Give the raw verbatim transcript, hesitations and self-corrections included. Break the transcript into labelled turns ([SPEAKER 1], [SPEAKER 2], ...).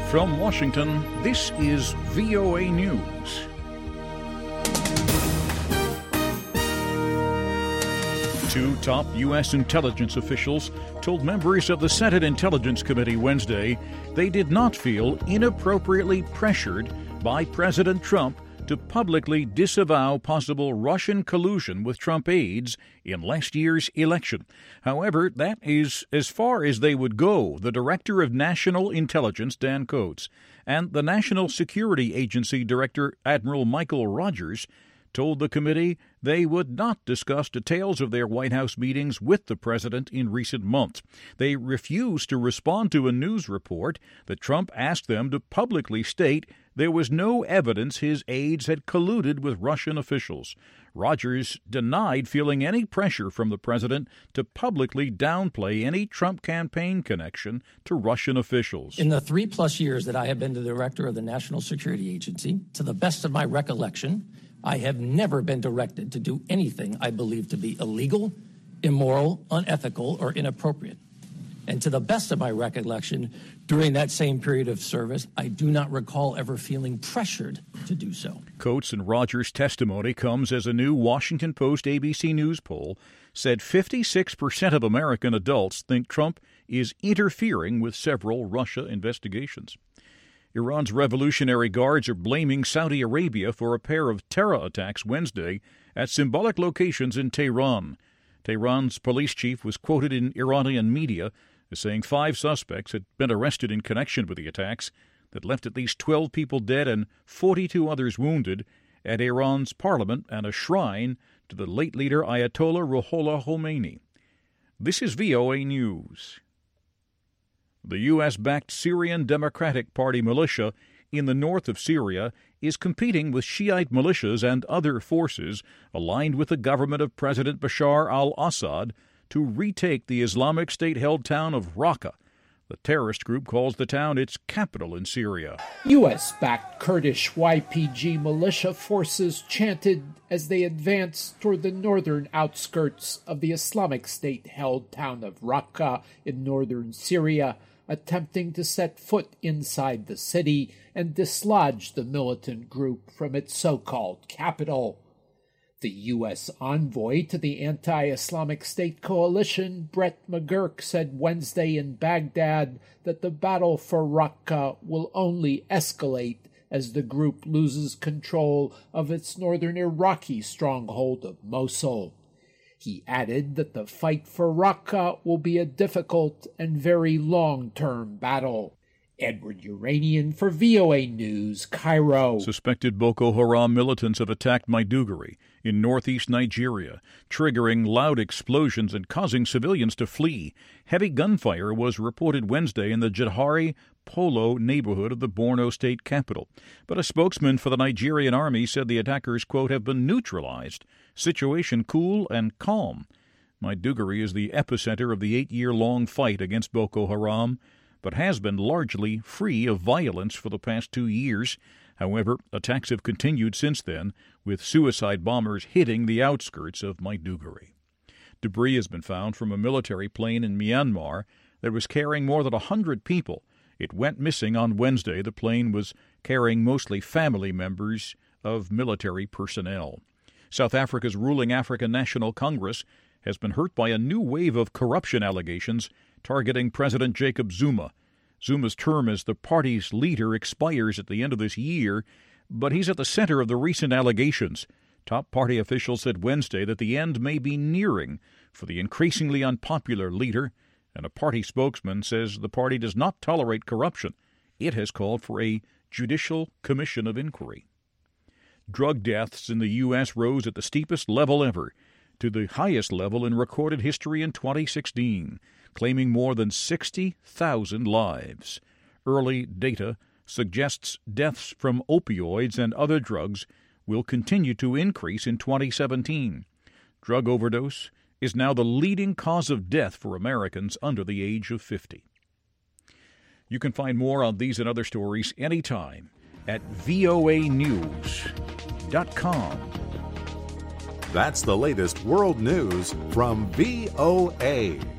[SPEAKER 1] From Washington, this is V O A News. Two top U S intelligence officials told members of the Senate Intelligence Committee Wednesday they did not feel inappropriately pressured by President Trump to publicly disavow possible Russian collusion with Trump aides in last year's election. However, that is as far as they would go. The Director of National Intelligence, Dan Coats, and the National Security Agency Director, Admiral Michael Rogers, told the committee they would not discuss details of their White House meetings with the president in recent months. They refused to respond to a news report that Trump asked them to publicly state there was no evidence his aides had colluded with Russian officials. Rogers denied feeling any pressure from the president to publicly downplay any Trump campaign connection to Russian officials.
[SPEAKER 2] In the three-plus years that I have been the director of the National Security Agency, to the best of my recollection, I have never been directed to do anything I believe to be illegal, immoral, unethical, or inappropriate. And to the best of my recollection, during that same period of service, I do not recall ever feeling pressured to do so.
[SPEAKER 1] Coats and Rogers' testimony comes as a new Washington Post A B C News poll said fifty-six percent of American adults think Trump is interfering with several Russia investigations. Iran's Revolutionary Guards are blaming Saudi Arabia for a pair of terror attacks Wednesday at symbolic locations in Tehran. Tehran's police chief was quoted in Iranian media as saying five suspects had been arrested in connection with the attacks that left at least twelve people dead and forty-two others wounded at Iran's parliament and a shrine to the late leader Ayatollah Ruhollah Khomeini. This is V O A News. The U S-backed Syrian Democratic Party militia in the north of Syria is competing with Shiite militias and other forces aligned with the government of President Bashar al-Assad to retake the Islamic State-held town of Raqqa. The terrorist group calls the town its capital in Syria.
[SPEAKER 3] U S-backed Kurdish Y P G militia forces chanted as they advanced toward the northern outskirts of the Islamic State-held town of Raqqa in northern Syria, attempting to set foot inside the city and dislodge the militant group from its so-called capital. The U S envoy to the anti-Islamic State coalition, Brett McGurk, said Wednesday in Baghdad that the battle for Raqqa will only escalate as the group loses control of its northern Iraqi stronghold of Mosul. He added that the fight for Raqqa will be a difficult and very long-term battle. Edward Uranian for V O A News, Cairo.
[SPEAKER 1] Suspected Boko Haram militants have attacked Maiduguri in northeast Nigeria, triggering loud explosions and causing civilians to flee. Heavy gunfire was reported Wednesday in the Jahari Polo neighborhood of the Borno state capital. But a spokesman for the Nigerian army said the attackers, quote, have been neutralized. Situation cool and calm. Maiduguri is the epicenter of the eight-year-long fight against Boko Haram, but has been largely free of violence for the past two years. However, attacks have continued since then, with suicide bombers hitting the outskirts of Maiduguri. Debris has been found from a military plane in Myanmar that was carrying more than one hundred people. It went missing on Wednesday. The plane was carrying mostly family members of military personnel. South Africa's ruling African National Congress has been hurt by a new wave of corruption allegations targeting President Jacob Zuma. Zuma's term as the party's leader expires at the end of this year, but he's at the center of the recent allegations. Top party officials said Wednesday that the end may be nearing for the increasingly unpopular leader, and a party spokesman says the party does not tolerate corruption. It has called for a judicial commission of inquiry. Drug deaths in the U S rose at the steepest level ever, to the highest level in recorded history in twenty sixteen, claiming more than sixty thousand lives. Early data suggests deaths from opioids and other drugs will continue to increase in twenty seventeen. Drug overdose is now the leading cause of death for Americans under the age of fifty. You can find more on these and other stories anytime at V O A news dot com.
[SPEAKER 4] That's the latest world news from V O A.